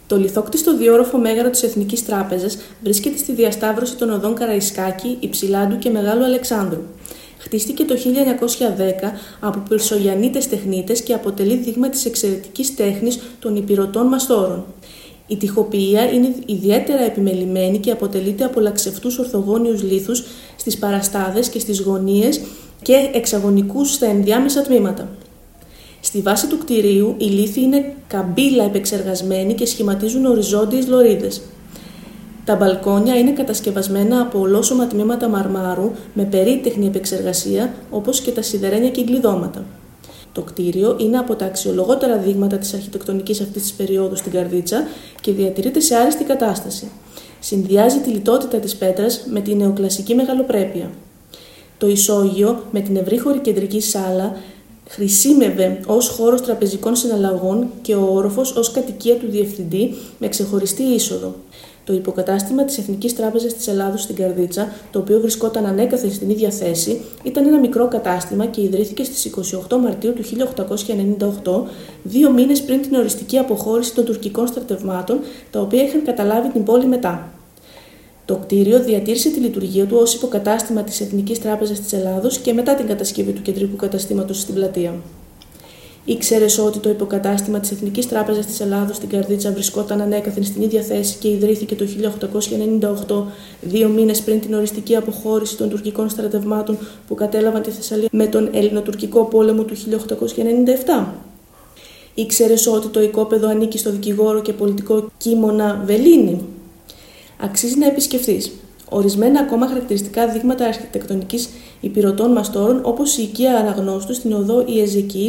Το λιθόκτιστο διόροφο μέγαρο της Εθνικής Τράπεζας βρίσκεται στη διασταύρωση των οδών Καραϊσκάκη, Υψηλάντου και Μεγάλου Αλεξάνδρου. Χτίστηκε το 1910 από Πυρσογιαννίτες τεχνίτες και αποτελεί δείγμα της εξαιρετικής τέχνης των Ηπειρωτών μαστόρων. Η τοιχοποιία είναι ιδιαίτερα επιμελημένη και αποτελείται από λαξευτούς ορθογώνιους λίθους στις παραστάδες και στις γωνίες και εξαγωνικούς στα ενδιάμεσα τμήματα. Στη βάση του κτηρίου οι λίθοι είναι καμπύλα επεξεργασμένοι και σχηματίζουν οριζόντιες λωρίδες. Τα μπαλκόνια είναι κατασκευασμένα από ολόσωμα τμήματα μαρμάρου με περίτεχνη επεξεργασία, όπως και τα σιδερένια κυκλειδώματα. Το κτίριο είναι από τα αξιολογότερα δείγματα της αρχιτεκτονικής αυτής της περίοδου στην Καρδίτσα και διατηρείται σε άριστη κατάσταση. Συνδυάζει τη λιτότητα της πέτρας με τη νεοκλασική μεγαλοπρέπεια. Το ισόγειο με την ευρύχωρη κεντρική σάλα χρησιμεύε ως χώρος τραπεζικών συναλλαγών και ο όροφος ως κατοικία του διευθυντή με ξεχωριστή είσοδο. Το υποκατάστημα της Εθνικής Τράπεζας της Ελλάδος στην Καρδίτσα, το οποίο βρισκόταν ανέκαθεν στην ίδια θέση, ήταν ένα μικρό κατάστημα και ιδρύθηκε στις 28 Μαρτίου του 1898, 2 μήνες πριν την οριστική αποχώρηση των τουρκικών στρατευμάτων, τα οποία είχαν καταλάβει την πόλη μετά. Το κτίριο διατήρησε τη λειτουργία του ως υποκατάστημα της Εθνικής Τράπεζας της Ελλάδος και μετά την κατασκευή του κεντρικού καταστήματος στην πλατεία. Ήξερες ότι το υποκατάστημα της Εθνικής Τράπεζας της Ελλάδος στην Καρδίτσα βρισκόταν ανέκαθεν στην ίδια θέση και ιδρύθηκε το 1898, 2 μήνες πριν την οριστική αποχώρηση των τουρκικών στρατευμάτων που κατέλαβαν τη Θεσσαλία με τον Ελληνοτουρκικό πόλεμο του 1897. Ήξερες ότι το οικόπεδο ανήκει στο δικηγόρο και πολιτικό Κίμωνα Βελίνη. Αξίζει να επισκεφθείς. Ορισμένα ακόμα χαρακτηριστικά δείγματα αρχιτεκτονικής Ηπειρωτών μαστόρων, όπως η οικία Αναγνώστου στην οδό Ιεζεκιήλ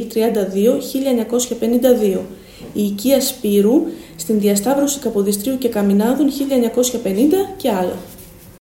32-1952, η οικία Σπύρου στην διασταύρωση Καποδιστρίου και Καμινάδων 1950 και άλλα.